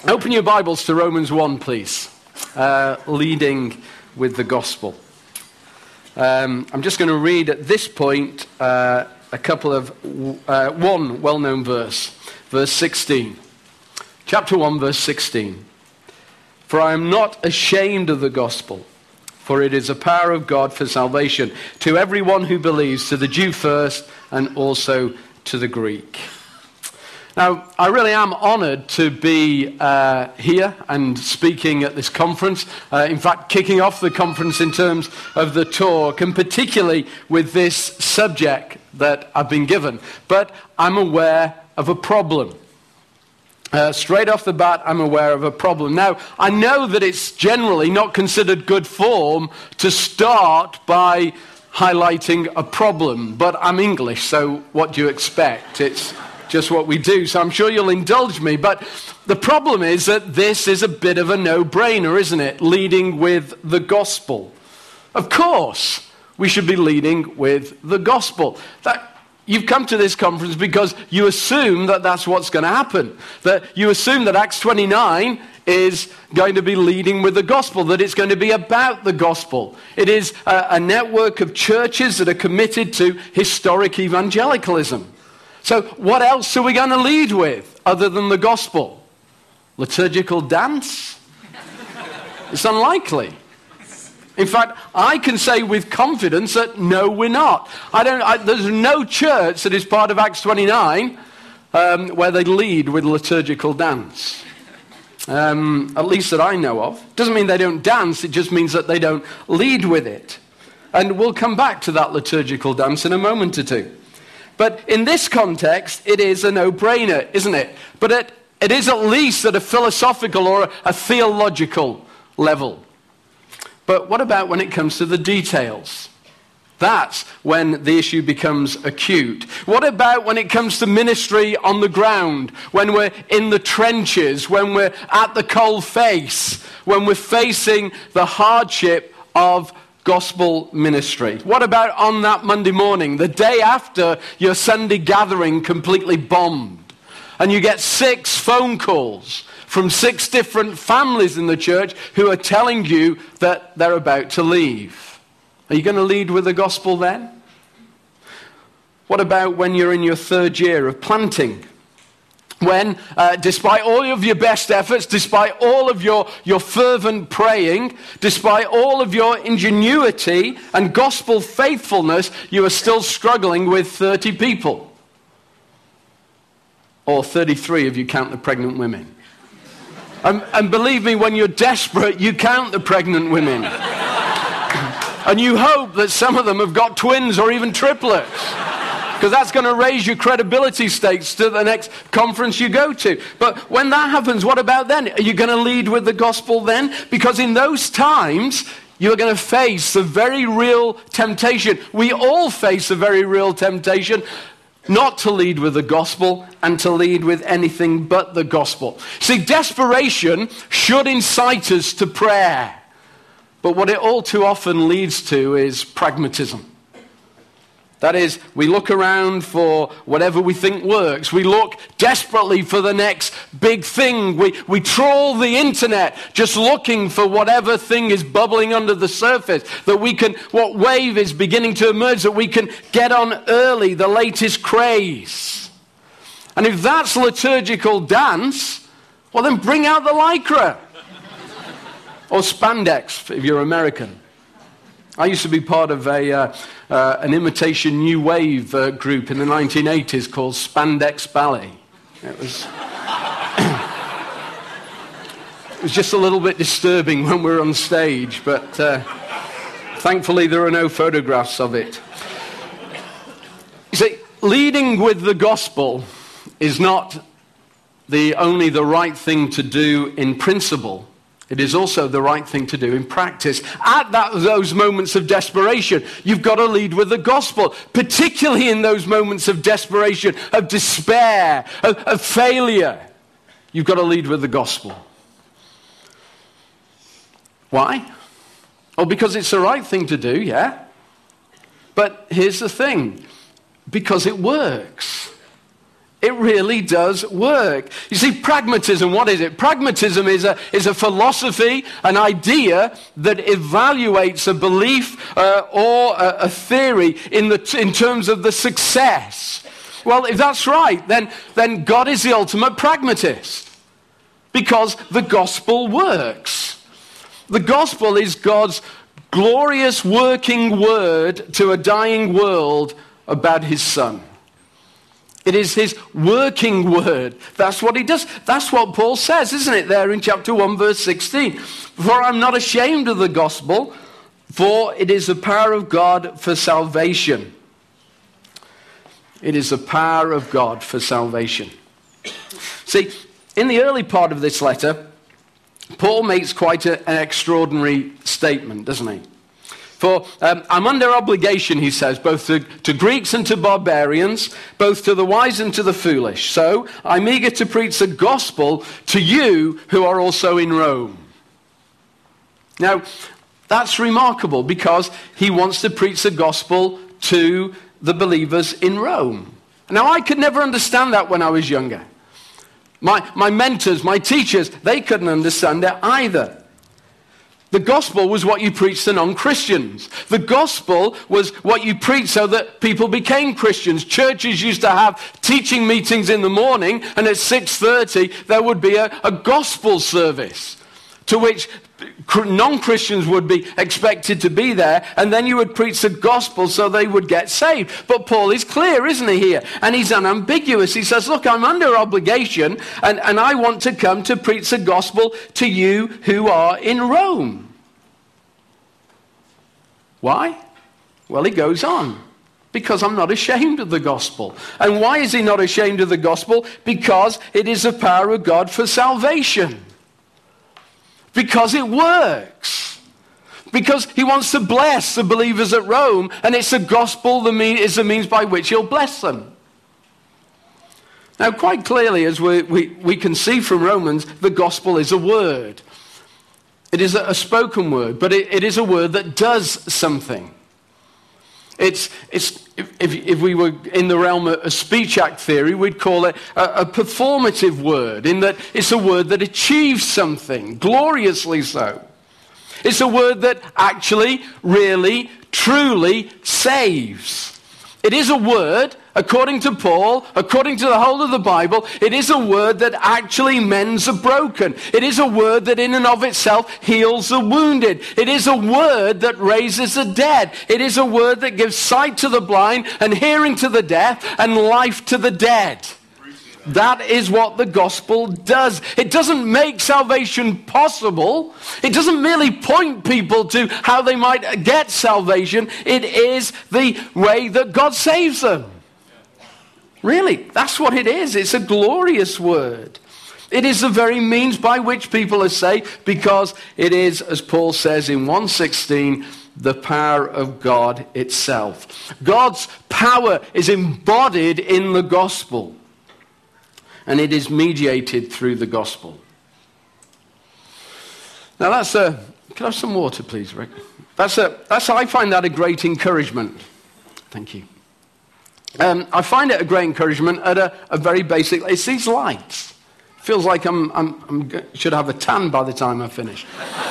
Open your Bibles to Romans 1, please. Leading with the gospel. I'm just going to read at this point a couple of one well-known verse. Verse 16. Chapter 1, verse 16. For I am not ashamed of the gospel, for it is a power of God for salvation to everyone who believes, to the Jew first and also to the Greek. Now, I really am honored to be here and speaking at this conference. In fact, kicking off the conference in terms of the talk, and particularly with this subject that I've been given. But I'm aware of a problem. Straight off the bat, I'm aware of a problem. Now, I know that it's generally not considered good form to start by highlighting a problem. But I'm English, so what do you expect? It's just what we do, so I'm sure you'll indulge me. But the problem is that this is a bit of a no-brainer, isn't it? Leading with the gospel. Of course, we should be leading with the gospel. You've come to this conference because you assume that that's what's going to happen. That you assume that Acts 29 is going to be leading with the gospel, that it's going to be about the gospel. It is a network of churches that are committed to historic evangelicalism. So what else are we going to lead with other than the gospel? Liturgical dance? It's unlikely. In fact, I can say with confidence that no, we're not. There's no church that is part of Acts 29 where they lead with liturgical dance. At least that I know of. Doesn't mean they don't dance, it just means that they don't lead with it. And we'll come back to that liturgical dance in a moment or two. But in this context, it is a no-brainer, isn't it? But it is at least at a philosophical or a theological level. But what about when it comes to the details? That's when the issue becomes acute. What about when it comes to ministry on the ground? When we're in the trenches? When we're at the cold face? When we're facing the hardship of gospel ministry? What about on that Monday morning, the day after your Sunday gathering completely bombed, and you get 6 phone calls from 6 different families in the church who are telling you that they're about to leave? Are you going to lead with the gospel then? What about when you're in your 3rd year of planting? When, despite all of your best efforts, despite all of your fervent praying, despite all of your ingenuity and gospel faithfulness, you are still struggling with 30 people. Or 33 if you count the pregnant women. And believe me, when you're desperate, you count the pregnant women. And you hope that some of them have got twins or even triplets. Because that's going to raise your credibility stakes to the next conference you go to. But when that happens, what about then? Are you going to lead with the gospel then? Because in those times, you're going to face a very real temptation. We all face a very real temptation not to lead with the gospel and to lead with anything but the gospel. See, desperation should incite us to prayer. But what it all too often leads to is pragmatism. That is, we look around for whatever we think works. We look desperately for the next big thing. We trawl the internet just looking for whatever thing is bubbling under the surface, what wave is beginning to emerge that we can get on early, the latest craze. And if that's liturgical dance, well then bring out the lycra. Or spandex, if you're American. I used to be part of an imitation new wave group in the 1980s called Spandex Ballet. It was just a little bit disturbing when we were on stage, but thankfully there are no photographs of it. You see, leading with the gospel is not only the right thing to do in principle. It is also the right thing to do in practice. At those moments of desperation, you've got to lead with the gospel, particularly in those moments of desperation, of despair, of failure. You've got to lead with the gospel. Why? Oh, because it's the right thing to do, yeah? But here's the thing. Because it works. It really does work. You see, pragmatism, what is it? Pragmatism is a philosophy, an idea that evaluates a belief or a theory in terms of the success. Well, if that's right, then God is the ultimate pragmatist, because the gospel works. The gospel is God's glorious working word to a dying world about his Son. It is his working word. That's what he does. That's what Paul says, isn't it, there in chapter 1, verse 16. For I'm not ashamed of the gospel, for it is the power of God for salvation. It is the power of God for salvation. See, in the early part of this letter, Paul makes quite an extraordinary statement, doesn't he? For I'm under obligation, he says, both to Greeks and to barbarians, both to the wise and to the foolish. So I'm eager to preach the gospel to you who are also in Rome. Now, that's remarkable, because he wants to preach the gospel to the believers in Rome. Now, I could never understand that when I was younger. My mentors, my teachers, they couldn't understand it either. The gospel was what you preached to non-Christians. The gospel was what you preached so that people became Christians. Churches used to have teaching meetings in the morning, and at 6:30 there would be a gospel service to which non-Christians would be expected to be there, and then you would preach the gospel so they would get saved. But Paul is clear, isn't he, here? And he's unambiguous. He says, look, I'm under obligation, and I want to come to preach the gospel to you who are in Rome. Why? Well, he goes on. Because I'm not ashamed of the gospel. And why is he not ashamed of the gospel? Because it is the power of God for salvation. Because it works. Because he wants to bless the believers at Rome, and it's the gospel is the means by which he'll bless them. Now, quite clearly, as we can see from Romans, the gospel is a word. It is a spoken word, but it is a word that does something. If we were in the realm of speech act theory, we'd call it a performative word, in that it's a word that achieves something, gloriously so. It's a word that actually, really, truly saves. It is a word, according to Paul, according to the whole of the Bible, it is a word that actually mends the broken. It is a word that in and of itself heals the wounded. It is a word that raises the dead. It is a word that gives sight to the blind and hearing to the deaf and life to the dead. That is what the gospel does. It doesn't make salvation possible. It doesn't merely point people to how they might get salvation. It is the way that God saves them. Really, that's what it is. It's a glorious word. It is the very means by which people are saved, because it is, as Paul says in 1:16, the power of God itself. God's power is embodied in the gospel, and it is mediated through the gospel. Now that's can I have some water, please, Rick? I find that a great encouragement. Thank you. I find it a great encouragement at a very basic. It's these lights. Feels like I should have a tan by the time I finish.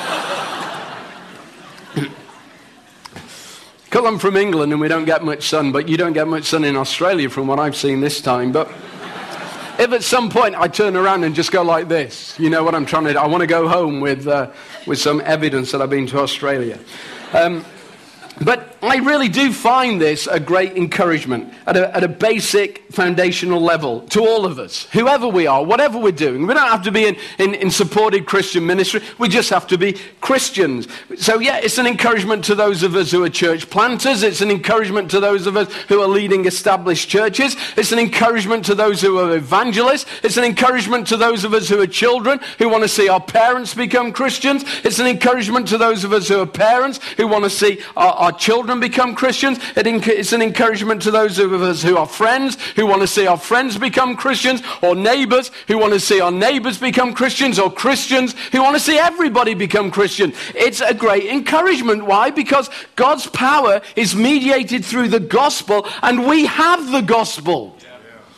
Because I'm from England and we don't get much sun, but you don't get much sun in Australia from what I've seen this time. But if at some point I turn around and just go like this, you know what I'm trying to do? I want to go home with some evidence that I've been to Australia. But I really do find this a great encouragement at a basic foundational level to all of us, whoever we are, whatever we're doing. We don't have to be in supported Christian ministry. We just have to be Christians. So yeah, it's an encouragement to those of us who are church planters. It's an encouragement to those of us who are leading established churches. It's an encouragement to those who are evangelists. It's an encouragement to those of us who are children, who want to see our parents become Christians. It's an encouragement to those of us who are parents, who want to see our children become Christians. It's an encouragement to those of us who are friends, who want to see our friends become Christians, or neighbors who want to see our neighbors become Christians, or Christians who want to see everybody become Christian. It's a great encouragement. Why? Because God's power is mediated through the gospel, and we have the gospel.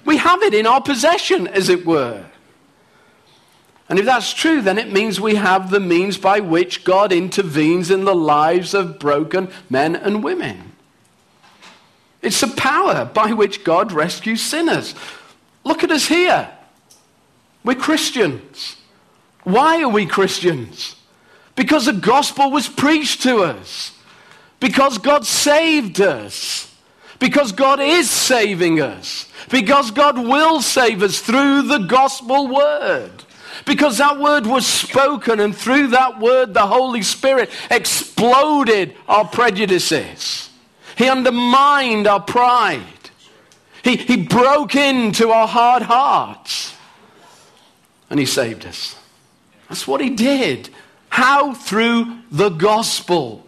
We have it in our possession, as it were. And if that's true, then it means we have the means by which God intervenes in the lives of broken men and women. It's the power by which God rescues sinners. Look at us here. We're Christians. Why are we Christians? Because the gospel was preached to us. Because God saved us. Because God is saving us. Because God will save us through the gospel word. Because that word was spoken, and through that word the Holy Spirit exploded our prejudices. He undermined our pride. He broke into our hard hearts. And he saved us. That's what he did. How? Through the gospel.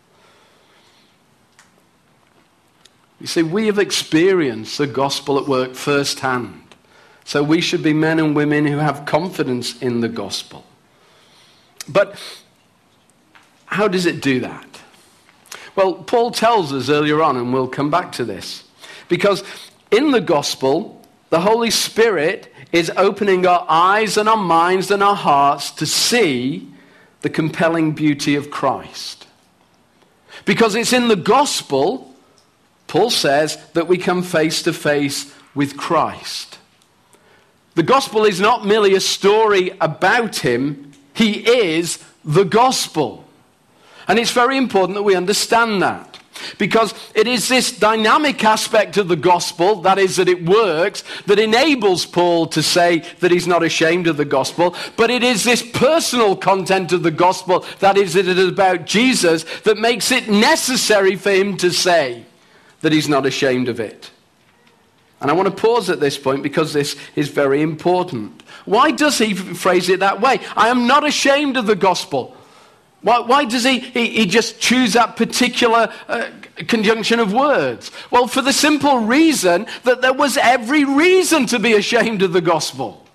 You see, we have experienced the gospel at work firsthand. So we should be men and women who have confidence in the gospel. But how does it do that? Well, Paul tells us earlier on, and we'll come back to this. Because in the gospel, the Holy Spirit is opening our eyes and our minds and our hearts to see the compelling beauty of Christ. Because it's in the gospel, Paul says, that we come face to face with Christ. The gospel is not merely a story about him. He is the gospel. And it's very important that we understand that. Because it is this dynamic aspect of the gospel, that is, that it works, that enables Paul to say that he's not ashamed of the gospel. But it is this personal content of the gospel, that is, that it is about Jesus, that makes it necessary for him to say that he's not ashamed of it. And I want to pause at this point because this is very important. Why does he phrase it that way? I am not ashamed of the gospel. Why does he just choose that particular conjunction of words? Well, for the simple reason that there was every reason to be ashamed of the gospel.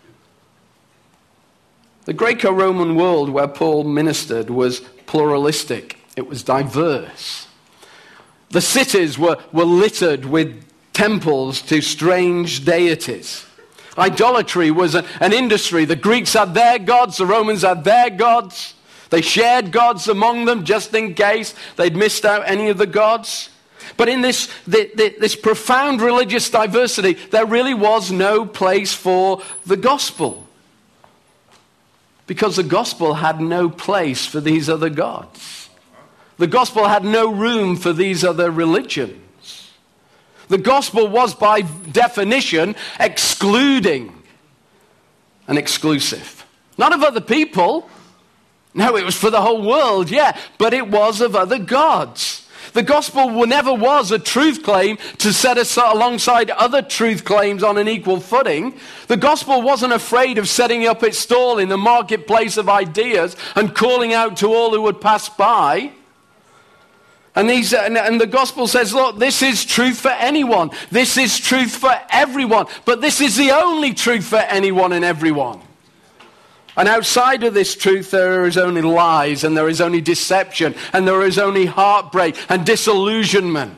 The Greco-Roman world where Paul ministered was pluralistic. It was diverse. The cities were littered with temples to strange deities. Idolatry was an industry. The Greeks had their gods, the Romans had their gods. They shared gods among them just in case they'd missed out any of the gods. But in this profound religious diversity, there really was no place for the gospel. Because the gospel had no place for these other gods. The gospel had no room for these other religions. The gospel was by definition excluding and exclusive. Not of other people. No, it was for the whole world, yeah, but it was of other gods. The gospel never was a truth claim to set us alongside other truth claims on an equal footing. The gospel wasn't afraid of setting up its stall in the marketplace of ideas and calling out to all who would pass by. And the gospel says, look, this is truth for anyone. This is truth for everyone. But this is the only truth for anyone and everyone. And outside of this truth, there is only lies, and there is only deception, and there is only heartbreak and disillusionment.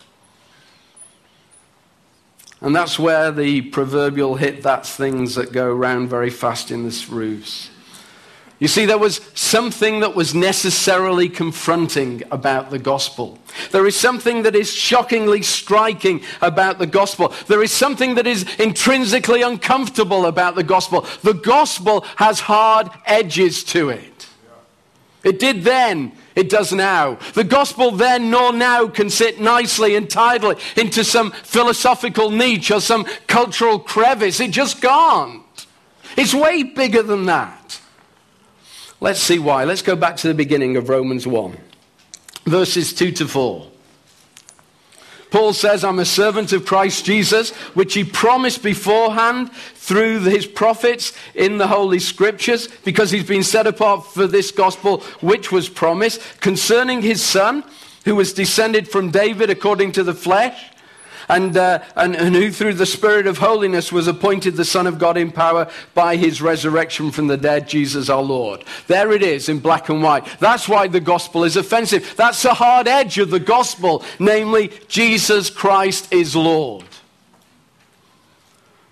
And that's where the proverbial hit, that's things that go around very fast in this roofs. You see, there was something that was necessarily confronting about the gospel. There is something that is shockingly striking about the gospel. There is something that is intrinsically uncomfortable about the gospel. The gospel has hard edges to it. It did then, it does now. The gospel then nor now can sit nicely and tidily into some philosophical niche or some cultural crevice. It just can't. It's way bigger than that. Let's see why. Let's go back to the beginning of Romans 1, verses 2 to 4. Paul says, I'm a servant of Christ Jesus, which he promised beforehand through his prophets in the Holy Scriptures, because he's been set apart for this gospel which was promised, concerning his Son, who was descended from David according to the flesh, and who through the Spirit of holiness was appointed the Son of God in power by his resurrection from the dead, Jesus our Lord. There it is in black and white. That's why the gospel is offensive. That's the hard edge of the gospel, namely Jesus Christ is Lord.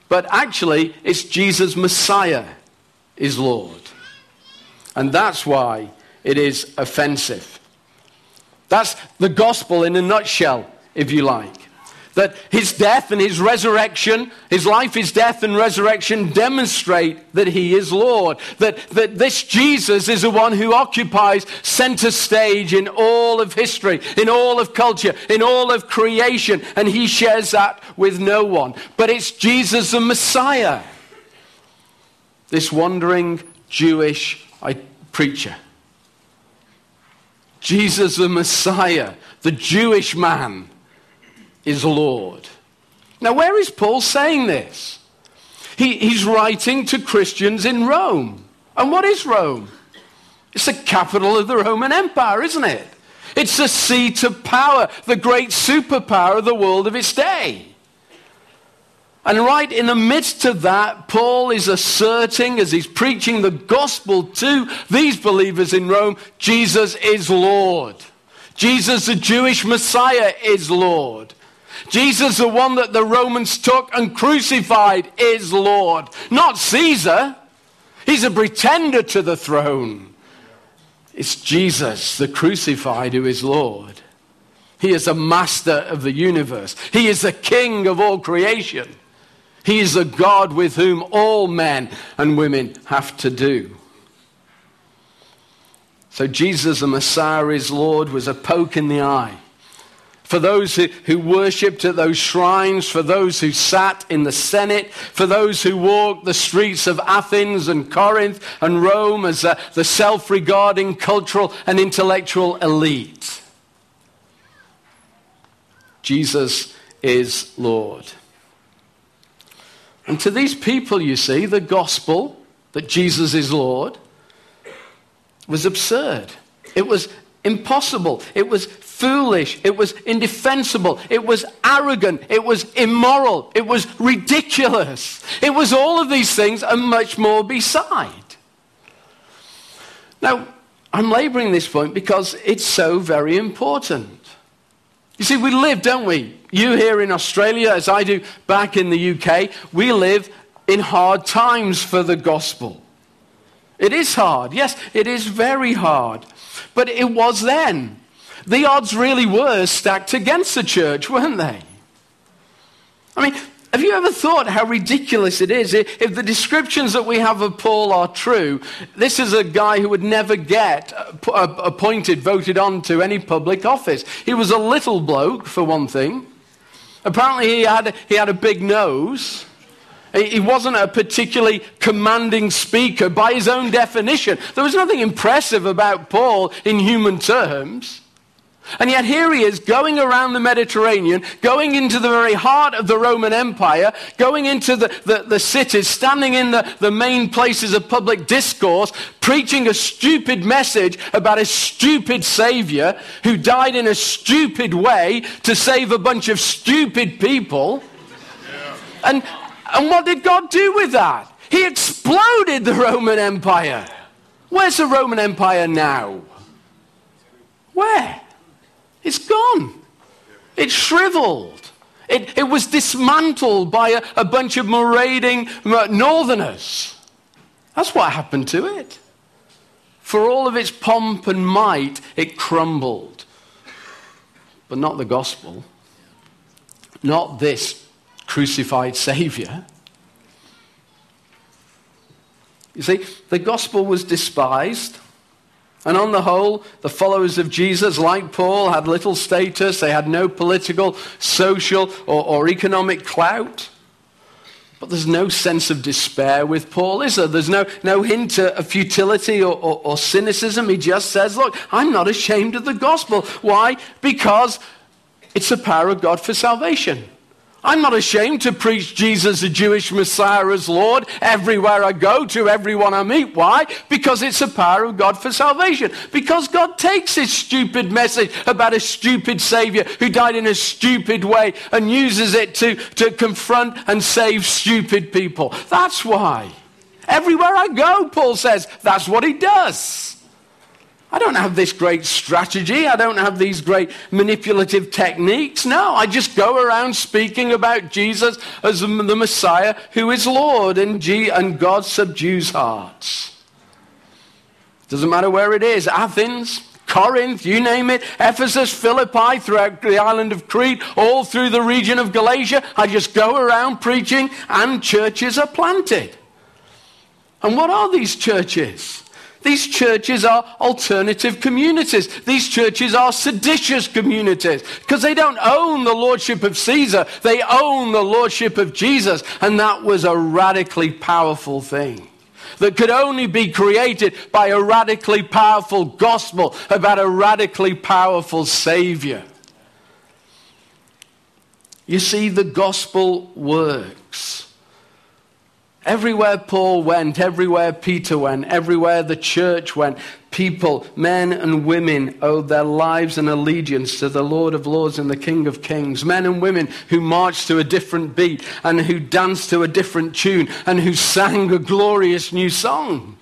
But actually, it's Jesus Messiah is Lord. And that's why it is offensive. That's the gospel in a nutshell, if you like. That his death and his resurrection, his life, his death and resurrection demonstrate that he is Lord. That this Jesus is the one who occupies center stage in all of history, in all of culture, in all of creation. And he shares that with no one. But it's Jesus the Messiah. This wandering Jewish preacher. Jesus the Messiah, the Jewish man, is Lord. Now, where is Paul saying this? He's writing to Christians in Rome. And what is Rome? It's the capital of the Roman Empire, isn't it? It's the seat of power, the great superpower of the world of its day. And right in the midst of that, Paul is asserting, as he's preaching the gospel to these believers in Rome, Jesus is Lord. Jesus, the Jewish Messiah, is Lord. Jesus, the one that the Romans took and crucified, is Lord. Not Caesar. He's a pretender to the throne. It's Jesus, the crucified, who is Lord. He is the master of the universe. He is the king of all creation. He is the God with whom all men and women have to do. So Jesus, the Messiah, is Lord, was a poke in the eye. For those who worshipped at those shrines, for those who sat in the Senate, for those who walked the streets of Athens and Corinth and Rome as the self-regarding cultural and intellectual elite. Jesus is Lord. And to these people, you see, the gospel that Jesus is Lord was absurd. It was impossible. It was foolish. It was indefensible. It was arrogant. It was immoral. It was ridiculous. It was all of these things and much more beside. Now, I'm laboring this point because it's so very important. You see, we live, don't we? You here in Australia, as I do back in the UK, we live in hard times for the gospel. It is hard. Yes, it is very hard. But it was then. The odds really were stacked against the church, weren't they? I mean, have you ever thought how ridiculous it is? If the descriptions that we have of Paul are true, this is a guy who would never get appointed, voted on to any public office. He was a little bloke, for one thing. Apparently he had a big nose. He wasn't a particularly commanding speaker by his own definition. There was nothing impressive about Paul in human terms. And yet here he is going around the Mediterranean, going into the very heart of the Roman Empire, going into the cities, standing in the main places of public discourse, preaching a stupid message about a stupid savior who died in a stupid way to save a bunch of stupid people. Yeah. And what did God do with that? He exploded the Roman Empire. Where's the Roman Empire now? Where? It's gone. It's shriveled. It was dismantled by a bunch of marauding northerners. That's what happened to it. For all of its pomp and might, it crumbled. But not the gospel. Not this crucified Savior. You see, the gospel was despised. And on the whole, the followers of Jesus, like Paul, had little status. They had no political, social, or economic clout. But there's no sense of despair with Paul, is there? There's no hint of futility or cynicism. He just says, look, I'm not ashamed of the gospel. Why? Because it's the power of God for salvation. I'm not ashamed to preach Jesus, the Jewish Messiah, as Lord everywhere I go, to everyone I meet. Why? Because it's the power of God for salvation. Because God takes his stupid message about a stupid Savior who died in a stupid way and uses it to confront and save stupid people. That's why. Everywhere I go, Paul says, that's what he does. I don't have this great strategy. I don't have these great manipulative techniques. No, I just go around speaking about Jesus as the Messiah who is Lord, and God subdues hearts. Doesn't matter where it is, Athens, Corinth, you name it, Ephesus, Philippi, throughout the island of Crete, all through the region of Galatia. I just go around preaching and churches are planted. And what are these churches? These churches are alternative communities. These churches are seditious communities because they don't own the lordship of Caesar. They own the lordship of Jesus. And that was a radically powerful thing that could only be created by a radically powerful gospel about a radically powerful Savior. You see, the gospel works. Everywhere Paul went, everywhere Peter went, everywhere the church went, people, men and women, owed their lives and allegiance to the Lord of Lords and the King of Kings. Men and women who marched to a different beat and who danced to a different tune and who sang a glorious new song.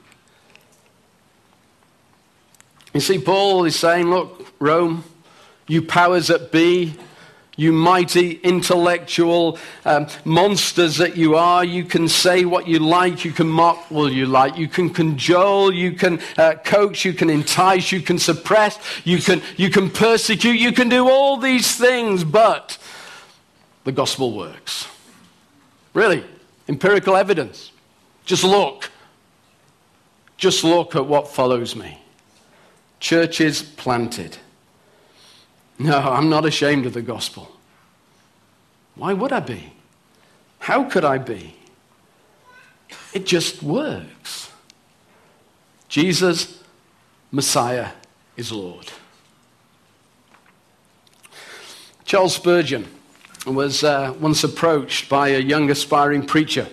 You see, Paul is saying, look, Rome, you powers that be, you mighty intellectual monsters that you are, you can say what you like, you can mock what you like, you can cajole, you can coax, you can entice, you can suppress, you can persecute, you can do all these things, but the gospel works. Really, empirical evidence. Just look at what follows me. Churches planted. No, I'm not ashamed of the gospel. Why would I be? How could I be? It just works. Jesus, Messiah, is Lord. Charles Spurgeon was once approached by a young aspiring preacher.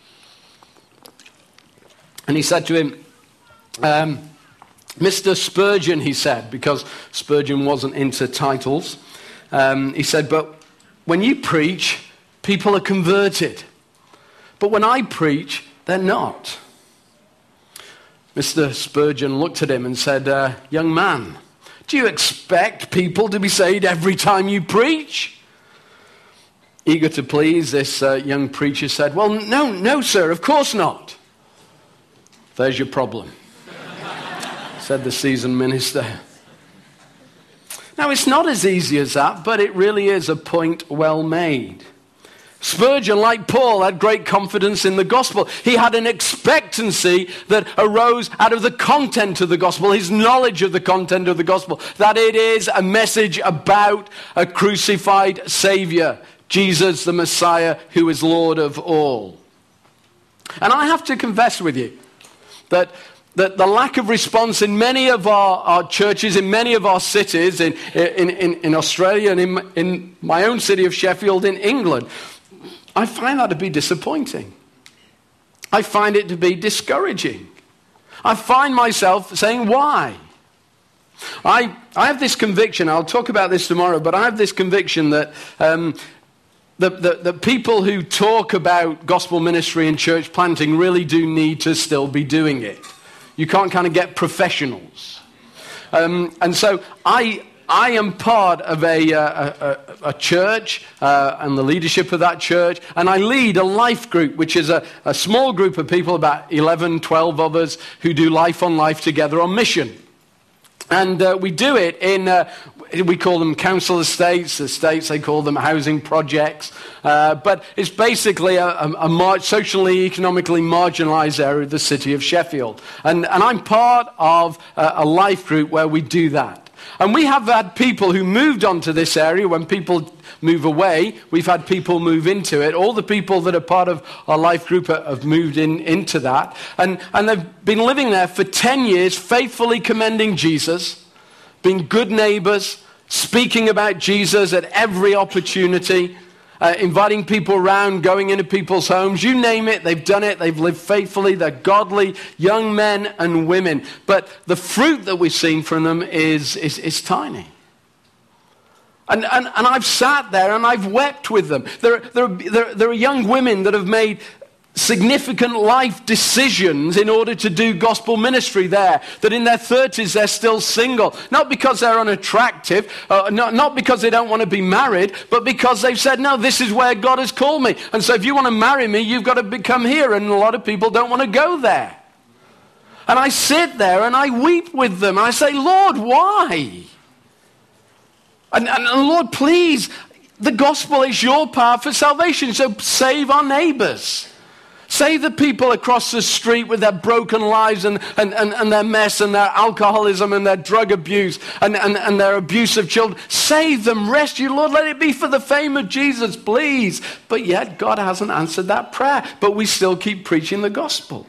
And he said to him, Mr. Spurgeon, he said, because Spurgeon wasn't into titles. He said, but when you preach, people are converted. But when I preach, they're not. Mr. Spurgeon looked at him and said, young man, do you expect people to be saved every time you preach? Eager to please, this young preacher said, well, no, sir, of course not. There's your problem, said the seasoned minister. Now, it's not as easy as that, but it really is a point well made. Spurgeon, like Paul, had great confidence in the gospel. He had an expectancy that arose out of the content of the gospel, his knowledge of the content of the gospel, that it is a message about a crucified Savior, Jesus the Messiah, who is Lord of all. And I have to confess with you that the lack of response in many of our churches, in many of our cities, in Australia and in my own city of Sheffield, in England, I find that to be disappointing. I find it to be discouraging. I find myself saying, why? I have this conviction, I'll talk about this tomorrow, but I have this conviction that the people who talk about gospel ministry and church planting really do need to still be doing it. You can't kind of get professionals. And so I am part of a church and the leadership of that church, and I lead a life group, which is a small group of people, about 11, 12 of us, who do life on life together on mission. And we do it we call them council estates, they call them housing projects. But it's basically a socially, economically marginalized area of the city of Sheffield. And I'm part of a life group where we do that. And we have had people who moved onto this area. When people move away, we've had people move into it. All the people that are part of our life group have moved into that. And they've been living there for 10 years, faithfully commending Jesus, being good neighbors, speaking about Jesus at every opportunity, inviting people around, going into people's homes. You name it, they've done it. They've lived faithfully. They're godly young men and women. But the fruit that we've seen from them is tiny. And I've sat there and I've wept with them. There are young women that have made significant life decisions in order to do gospel ministry there, that in their 30s they're still single, not because they're unattractive, not because they don't want to be married, but because they've said, no, this is where God has called me, and so if you want to marry me, you've got to come here, and a lot of people don't want to go there. And I sit there and I weep with them, and I say, Lord, why? And Lord, please, the gospel is your power for salvation, so save our neighbors. Save the people across the street with their broken lives and their mess and their alcoholism and their drug abuse and their abuse of children. Save them, rescue, Lord, let it be for the fame of Jesus, please. But yet God hasn't answered that prayer, but we still keep preaching the gospel.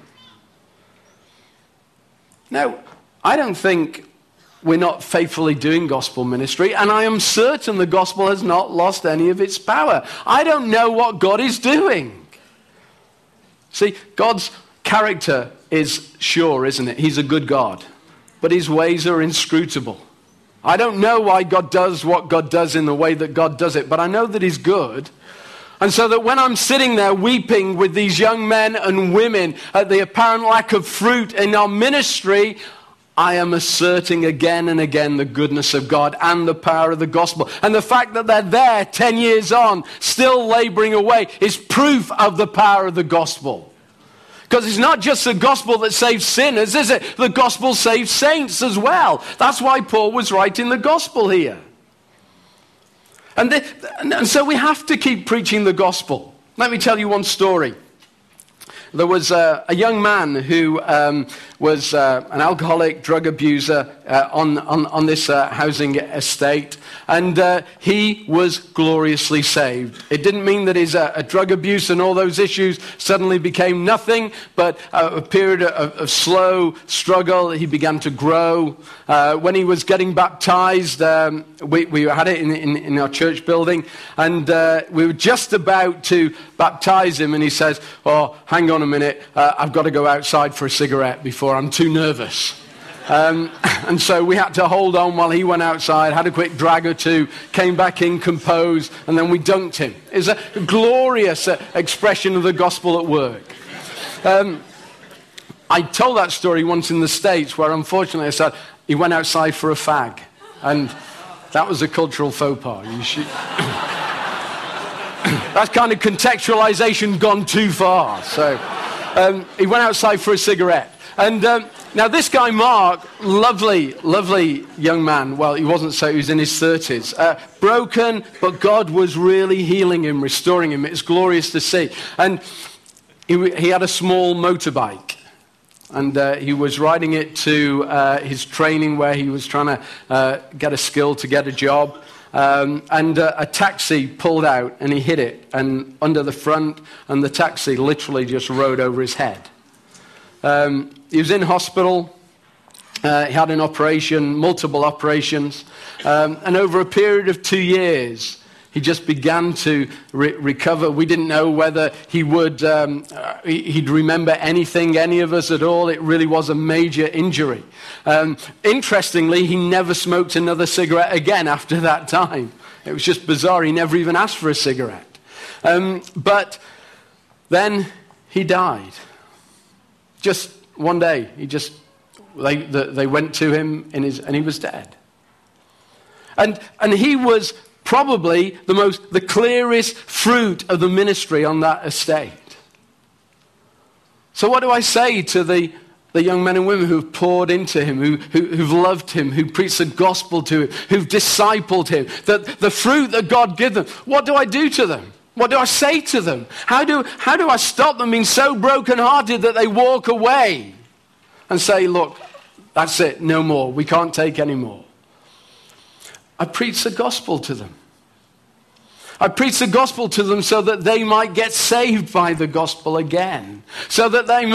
Now, I don't think we're not faithfully doing gospel ministry, and I am certain the gospel has not lost any of its power. I don't know what God is doing. See, God's character is sure, isn't it? He's a good God, but his ways are inscrutable. I don't know why God does what God does in the way that God does it, but I know that he's good. And so that when I'm sitting there weeping with these young men and women at the apparent lack of fruit in our ministry, I am asserting again and again the goodness of God and the power of the gospel. And the fact that they're there 10 years on, still laboring away, is proof of the power of the gospel. Because it's not just the gospel that saves sinners, is it? The gospel saves saints as well. That's why Paul was writing the gospel here. And so we have to keep preaching the gospel. Let me tell you one story. There was a young man who was an alcoholic, drug abuser on this housing estate, and he was gloriously saved. It didn't mean that his drug abuse and all those issues suddenly became nothing, but a period of slow struggle, he began to grow. When he was getting baptized, we had it in our church building, and we were just about to baptize him, and he says, oh, hang on a minute, I've got to go outside for a cigarette before I'm too nervous. And so we had to hold on while he went outside, had a quick drag or two, came back in composed, and then we dunked him. It's a glorious expression of the gospel at work. I told that story once in the States where unfortunately I said he went outside for a fag, and that was a cultural faux pas. You should... That's kind of contextualization gone too far. So he went outside for a cigarette. And now this guy, Mark, lovely young man. Well, he wasn't so, he was in his 30s. Broken, but God was really healing him, restoring him. It's glorious to see. And he had a small motorbike. And he was riding it to his training where he was trying to get a skill to get a job. And a taxi pulled out and he hit it and under the front, and the taxi literally just rode over his head. He was in hospital. He had an operation, multiple operations, and over a period of 2 years he just began to recover. We didn't know whether he would he'd remember anything, any of us at all. It really was a major injury. Interestingly, he never smoked another cigarette again after that time. It was just bizarre. He never even asked for a cigarette. But then he died. Just one day, they went to him and he was dead. And he was probably the clearest fruit of the ministry on that estate. So what do I say to the young men and women who've poured into him, who've loved him, who preached the gospel to him, who've discipled him, that the fruit that God gives them? What do I do to them? What do I say to them? How do I stop them being so brokenhearted that they walk away and say, look, that's it, no more. We can't take any more. I preach the gospel to them. I preach the gospel to them so that they might get saved by the gospel again, so that they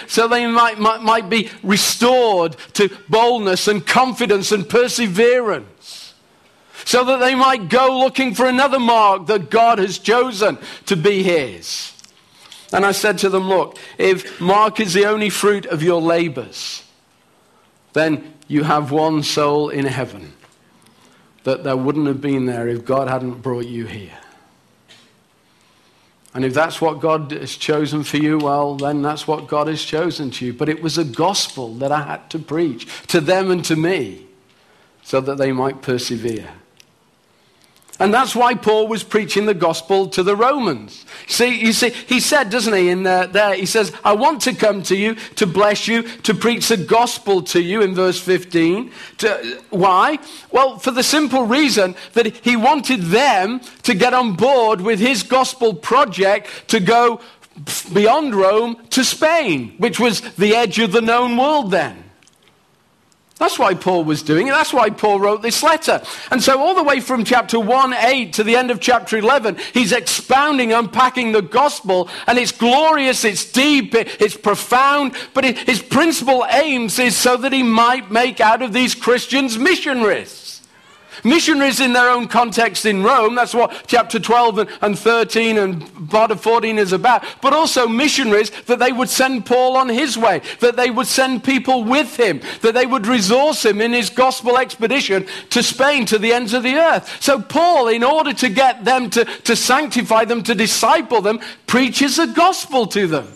might be restored to boldness and confidence and perseverance, so that they might go looking for another Mark that God has chosen to be his. And I said to them, look, if Mark is the only fruit of your labors, then you have one soul in heaven that there wouldn't have been there if God hadn't brought you here. And if that's what God has chosen for you, well, then that's what God has chosen to you. But it was a gospel that I had to preach to them and to me so that they might persevere. And that's why Paul was preaching the gospel to the Romans. You see, he said, doesn't he, in there, he says, I want to come to you, to bless you, to preach the gospel to you, in verse 15. Why? Well, for the simple reason that he wanted them to get on board with his gospel project to go beyond Rome to Spain, which was the edge of the known world then. That's why Paul was doing it. That's why Paul wrote this letter. And so all the way from chapter 1:8 to the end of chapter 11, he's expounding, unpacking the gospel. And it's glorious, it's deep, it's profound. But his principal aims is so that he might make out of these Christians missionaries. Missionaries in their own context in Rome. That's what chapter 12 and 13 and part of 14 is about. But also missionaries that they would send Paul on his way. That they would send people with him. That they would resource him in his gospel expedition to Spain, to the ends of the earth. So Paul, in order to get them to sanctify them, to disciple them, preaches the gospel to them.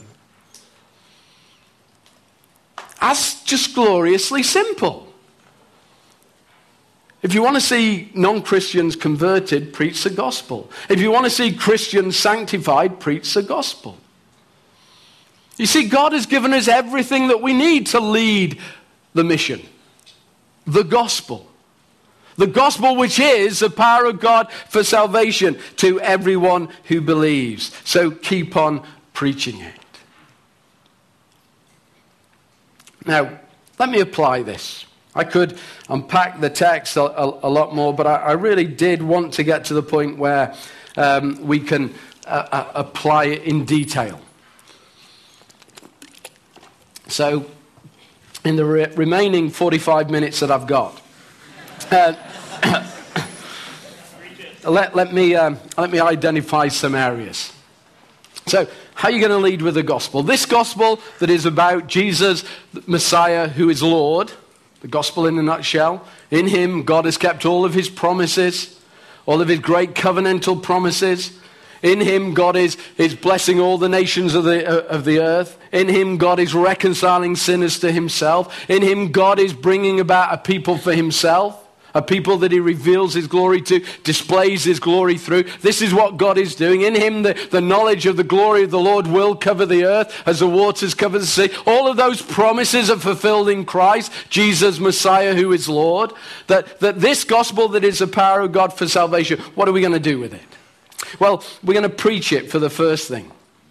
That's just gloriously simple. If you want to see non-Christians converted, preach the gospel. If you want to see Christians sanctified, preach the gospel. You see, God has given us everything that we need to lead the mission. The gospel. The gospel, which is the power of God for salvation to everyone who believes. So keep on preaching it. Now, let me apply this. I could unpack the text a lot more, but I really did want to get to the point where we can apply it in detail. So, in the remaining 45 minutes that I've got, let me identify some areas. So, how are you going to lead with the gospel? This gospel that is about Jesus, Messiah, who is Lord. The gospel in a nutshell. In him, God has kept all of his promises, all of his great covenantal promises. In him, God is blessing all the nations of the earth. In him, God is reconciling sinners to himself. In him, God is bringing about a people for himself. A people that he reveals his glory to, displays his glory through. This is what God is doing. In him, the knowledge of the glory of the Lord will cover the earth as the waters cover the sea. All of those promises are fulfilled in Christ, Jesus, Messiah, who is Lord. That this gospel that is the power of God for salvation, what are we going to do with it? Well, we're going to preach it for the first thing.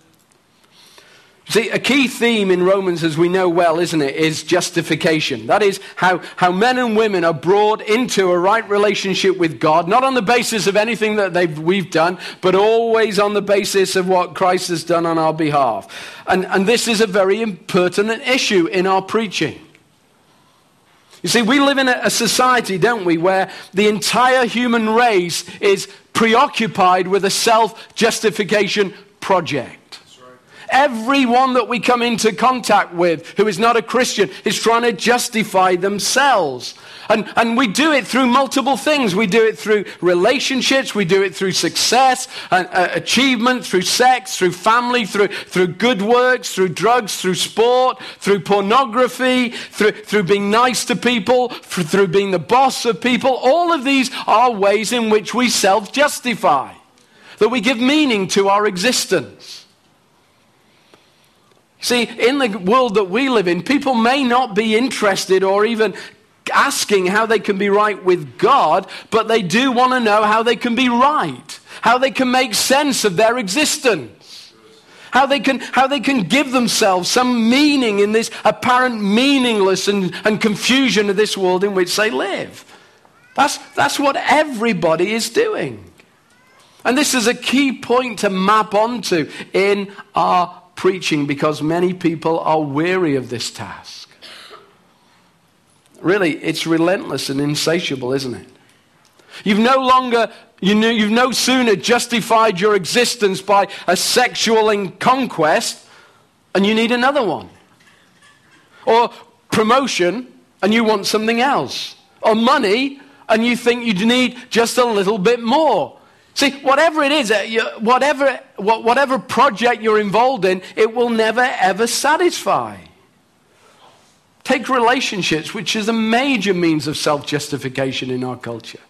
See, a key theme in Romans, as we know well, isn't it, is justification. That is how men and women are brought into a right relationship with God, not on the basis of anything that we've done, but always on the basis of what Christ has done on our behalf. And this is a very pertinent issue in our preaching. You see, we live in a society, don't we, where the entire human race is preoccupied with a self-justification project. Everyone that we come into contact with who is not a Christian is trying to justify themselves. And we do it through multiple things. We do it through relationships. We do it through success, achievement, through sex, through family, through good works, through drugs, through sport, through pornography, through being nice to people, through being the boss of people. All of these are ways in which we self-justify, that we give meaning to our existence. See, in the world that we live in, people may not be interested or even asking how they can be right with God, but they do want to know how they can be right, how they can make sense of their existence, how they can give themselves some meaning in this apparent meaningless and confusion of this world in which they live. That's what everybody is doing. And this is a key point to map onto in our preaching, because many people are weary of this task. Really, it's relentless and insatiable, isn't it? You've no sooner justified your existence by a sexual conquest, and you need another one. Or promotion, and you want something else. Or money, and you think you need just a little bit more. See, whatever it is, whatever project you're involved in, it will never ever satisfy. Take relationships, which is a major means of self-justification in our culture.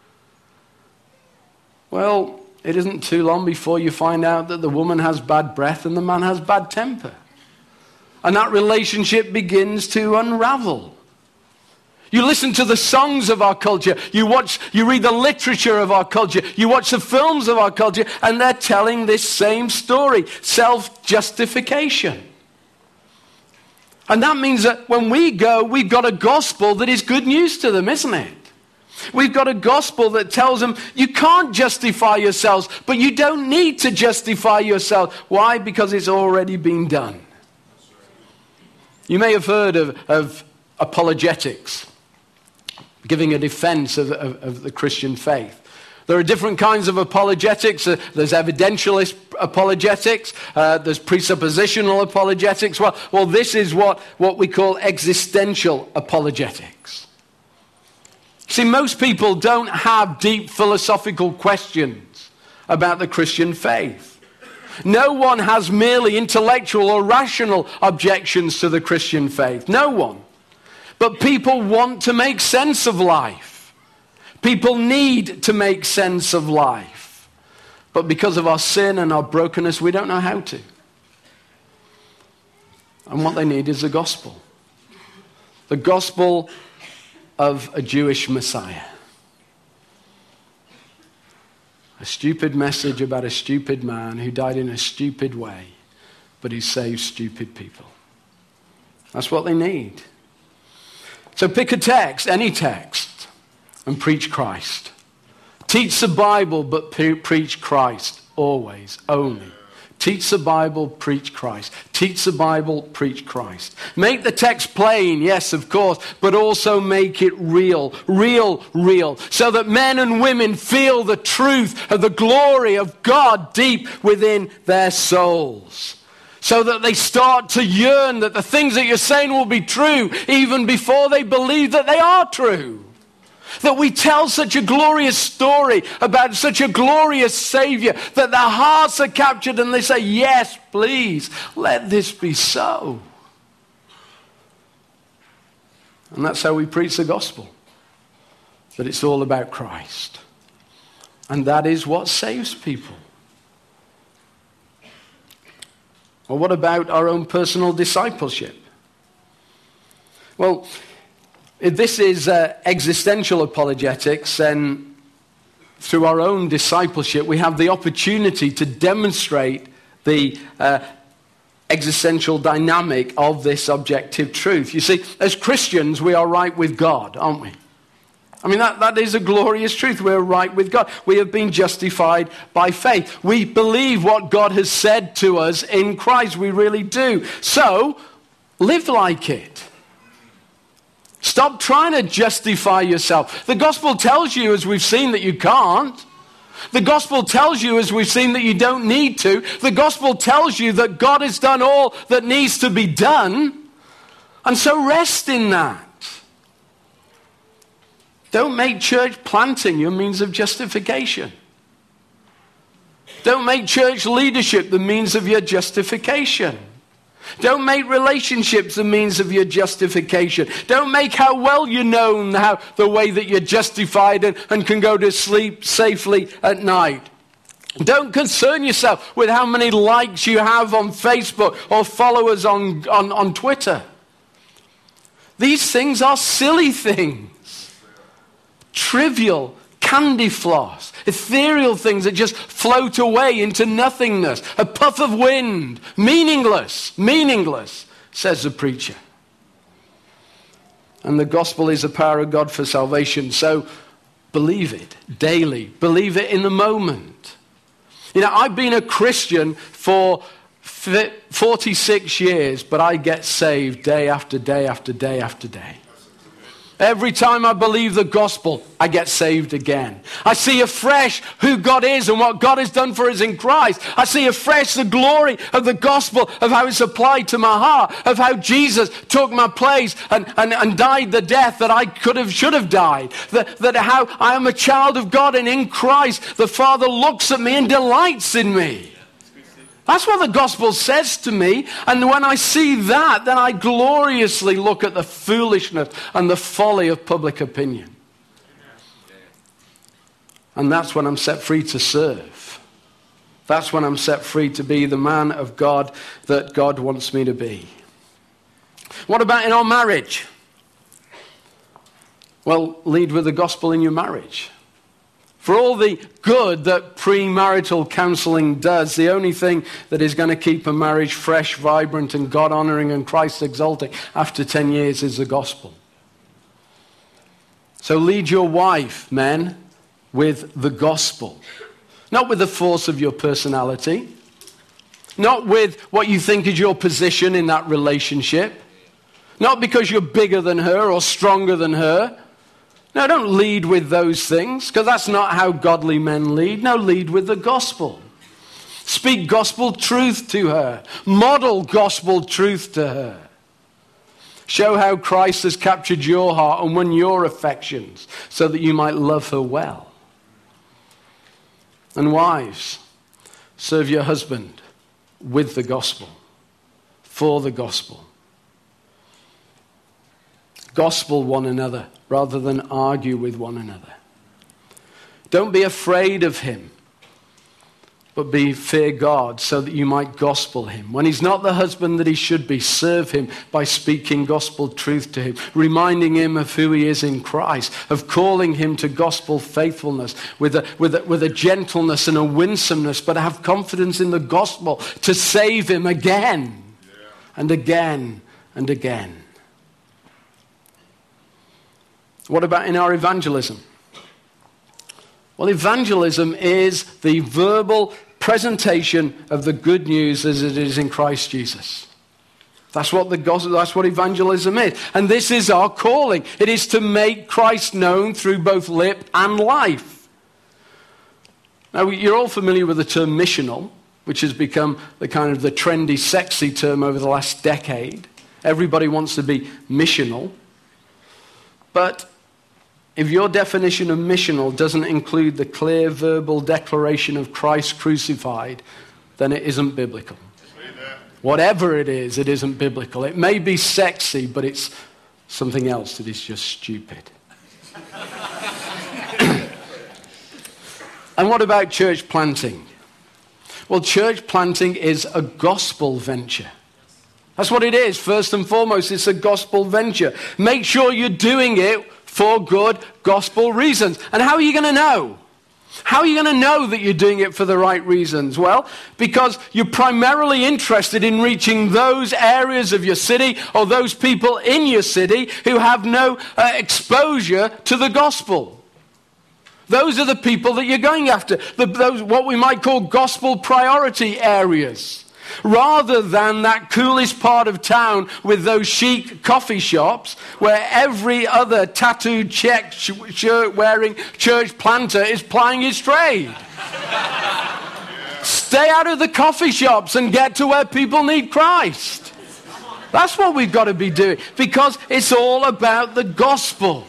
Well, it isn't too long before you find out that the woman has bad breath and the man has bad temper. And that relationship begins to unravel. You listen to the songs of our culture, you read the literature of our culture, you watch the films of our culture, and they're telling this same story, self-justification. And that means that when we go, we've got a gospel that is good news to them, isn't it? We've got a gospel that tells them you can't justify yourselves, but you don't need to justify yourself. Why? Because it's already been done. You may have heard of apologetics, giving a defense of the Christian faith. There are different kinds of apologetics. There's evidentialist apologetics. There's presuppositional apologetics. Well, this is what we call existential apologetics. See, most people don't have deep philosophical questions about the Christian faith. No one has merely intellectual or rational objections to the Christian faith. No one. But people want to make sense of life. People need to make sense of life. But because of our sin and our brokenness, we don't know how to. And what they need is the gospel. The gospel of a Jewish Messiah. A stupid message about a stupid man who died in a stupid way, but he saved stupid people. That's what they need. So pick a text, any text, and preach Christ. Teach the Bible, but preach Christ always, only. Teach the Bible, preach Christ. Teach the Bible, preach Christ. Make the text plain, yes, of course, but also make it real, so that men and women feel the truth of the glory of God deep within their souls. So that they start to yearn that the things that you're saying will be true even before they believe that they are true. That we tell such a glorious story about such a glorious Savior that their hearts are captured and they say, yes, please, let this be so. And that's how we preach the gospel. That it's all about Christ. And that is what saves people. Well, what about our own personal discipleship? Well, if this is existential apologetics, then through our own discipleship, we have the opportunity to demonstrate the existential dynamic of this objective truth. You see, as Christians, we are right with God, aren't we? I mean, that is a glorious truth. We're right with God. We have been justified by faith. We believe what God has said to us in Christ. We really do. So, live like it. Stop trying to justify yourself. The gospel tells you, as we've seen, that you can't. The gospel tells you, as we've seen, that you don't need to. The gospel tells you that God has done all that needs to be done. And so rest in that. Don't make church planting your means of justification. Don't make church leadership the means of your justification. Don't make relationships the means of your justification. Don't make how well you're known the way that you're justified and can go to sleep safely at night. Don't concern yourself with how many likes you have on Facebook or followers on Twitter. These things are silly things. Trivial, candy floss, ethereal things that just float away into nothingness. A puff of wind. Meaningless, says the preacher. And the gospel is the power of God for salvation. So believe it daily. Believe it in the moment. You know, I've been a Christian for 46 years, but I get saved day after day after day after day. Every time I believe the gospel, I get saved again. I see afresh who God is and what God has done for us in Christ. I see afresh the glory of the gospel, of how it's applied to my heart, of how Jesus took my place and died the death that I should have died. That how I am a child of God, and in Christ the Father looks at me and delights in me. That's what the gospel says to me. And when I see that, then I gloriously look at the foolishness and the folly of public opinion. And that's when I'm set free to serve. That's when I'm set free to be the man of God that God wants me to be. What about in our marriage? Well, lead with the gospel in your marriage. For all the good that premarital counseling does, the only thing that is going to keep a marriage fresh, vibrant, and God-honoring and Christ-exalting after 10 years is the gospel. So lead your wife, men, with the gospel. Not with the force of your personality. Not with what you think is your position in that relationship. Not because you're bigger than her or stronger than her. No, don't lead with those things, because that's not how godly men lead. No, lead with the gospel. Speak gospel truth to her. Model gospel truth to her. Show how Christ has captured your heart and won your affections so that you might love her well. And wives, serve your husband with the gospel, for the gospel. Gospel one another rather than argue with one another. Don't be afraid of him, but fear God so that you might gospel him. When he's not the husband that he should be, serve him by speaking gospel truth to him, reminding him of who he is in Christ, of calling him to gospel faithfulness with a gentleness and a winsomeness, but have confidence in the gospel to save him again and again and again. What about in our evangelism? Well, evangelism is the verbal presentation of the good news as it is in Christ Jesus. That's what the gospel, that's what evangelism is. And this is our calling. It is to make Christ known through both lip and life. Now, you're all familiar with the term missional, which has become the kind of the trendy, sexy term over the last decade. Everybody wants to be missional. But if your definition of missional doesn't include the clear verbal declaration of Christ crucified, then it isn't biblical. Whatever it isn't biblical. It may be sexy, but it's something else that is just stupid. And what about church planting? Well, church planting is a gospel venture. That's what it is. First and foremost, it's a gospel venture. Make sure you're doing it for good gospel reasons. And how are you going to know? How are you going to know that you're doing it for the right reasons? Well, because you're primarily interested in reaching those areas of your city or those people in your city who have no exposure to the gospel. Those are the people that you're going after. Those what we might call gospel priority areas. Rather than that coolest part of town with those chic coffee shops where every other tattooed check shirt wearing church planter is plying his trade. Stay out of the coffee shops and get to where people need Christ. That's what we've got to be doing, because it's all about the gospel.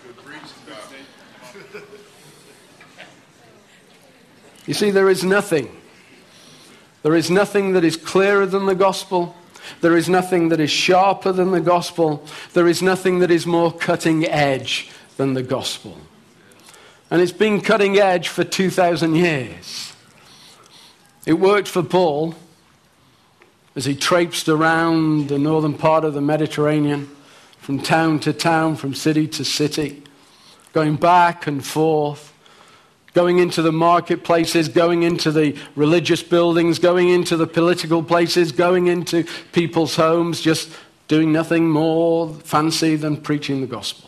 You see, there is nothing that is clearer than the gospel. There is nothing that is sharper than the gospel. There is nothing that is more cutting edge than the gospel. And it's been cutting edge for 2,000 years. It worked for Paul as he traipsed around the northern part of the Mediterranean, from town to town, from city to city, going back and forth. Going into the marketplaces, going into the religious buildings, going into the political places, going into people's homes, just doing nothing more fancy than preaching the gospel.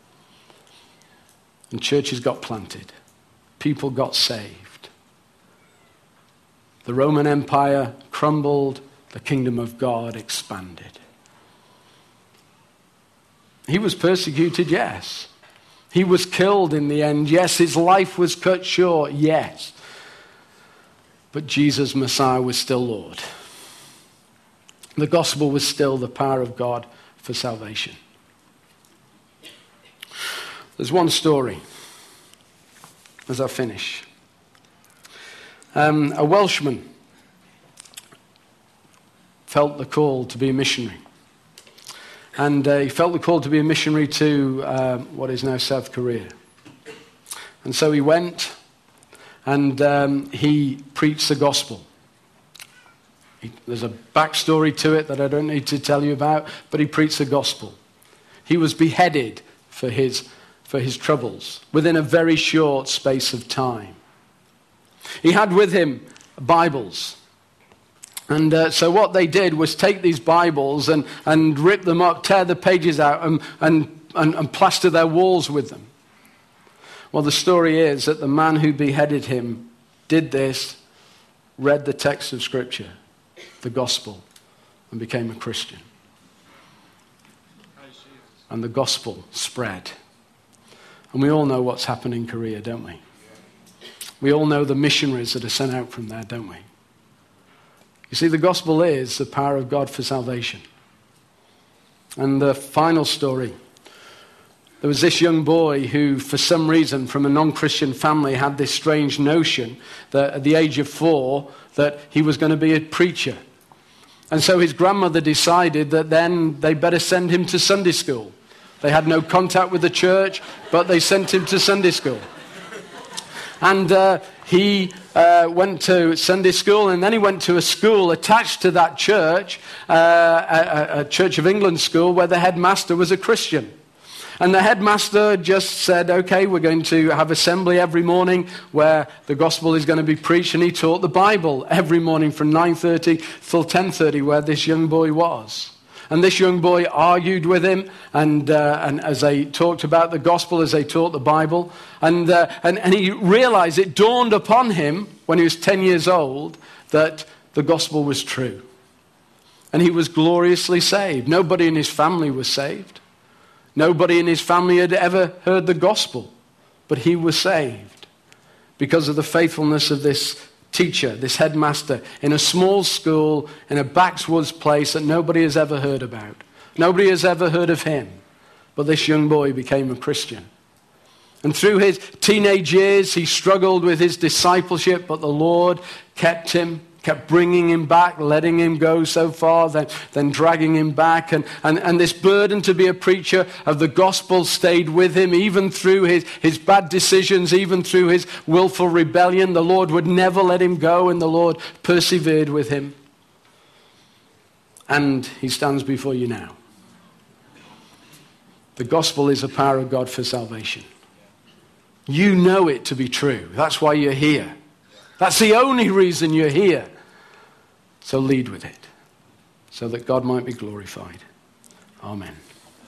And churches got planted. People got saved. The Roman Empire crumbled. The kingdom of God expanded. He was persecuted, yes. He was killed in the end, yes. His life was cut short, yes. But Jesus, Messiah, was still Lord. The gospel was still the power of God for salvation. There's one story as I finish. A Welshman felt the call to be a missionary. And he felt the call to be a missionary to what is now South Korea. And so he went and he preached the gospel. There's a backstory to it that I don't need to tell you about, but he preached the gospel. He was beheaded for his troubles within a very short space of time. He had with him Bibles. And so what they did was take these Bibles and rip them up, tear the pages out, and plaster their walls with them. Well, the story is that the man who beheaded him did this, read the text of Scripture, the gospel, and became a Christian. And the gospel spread. And we all know what's happened in Korea, don't we? We all know the missionaries that are sent out from there, don't we? You see, the gospel is the power of God for salvation. And the final story, there was this young boy who, for some reason, from a non-Christian family, had this strange notion that at the age of 4, that he was going to be a preacher. And so his grandmother decided that then they better send him to Sunday school. They had no contact with the church, but they sent him to Sunday school. And he went to Sunday school, and then he went to a school attached to that church, a Church of England school, where the headmaster was a Christian. And the headmaster just said, okay, we're going to have assembly every morning where the gospel is going to be preached, and he taught the Bible every morning from 9:30 till 10:30, where this young boy was. And this young boy argued with him, and as they talked about the gospel, as they taught the Bible, and he realized, it dawned upon him when he was 10 years old that the gospel was true. And he was gloriously saved. Nobody in his family was saved. Nobody in his family had ever heard the gospel, but he was saved because of the faithfulness of this teacher, this headmaster, in a small school, in a backwoods place that nobody has ever heard about. Nobody has ever heard of him. But this young boy became a Christian. And through his teenage years, he struggled with his discipleship, but the Lord kept him, kept bringing him back, letting him go so far, then dragging him back. And this burden to be a preacher of the gospel stayed with him, even through his bad decisions, even through his willful rebellion. The Lord would never let him go, and the Lord persevered with him. And he stands before you now. The gospel is the power of God for salvation. You know it to be true. That's why you're here. That's the only reason you're here. So lead with it, so that God might be glorified. Amen.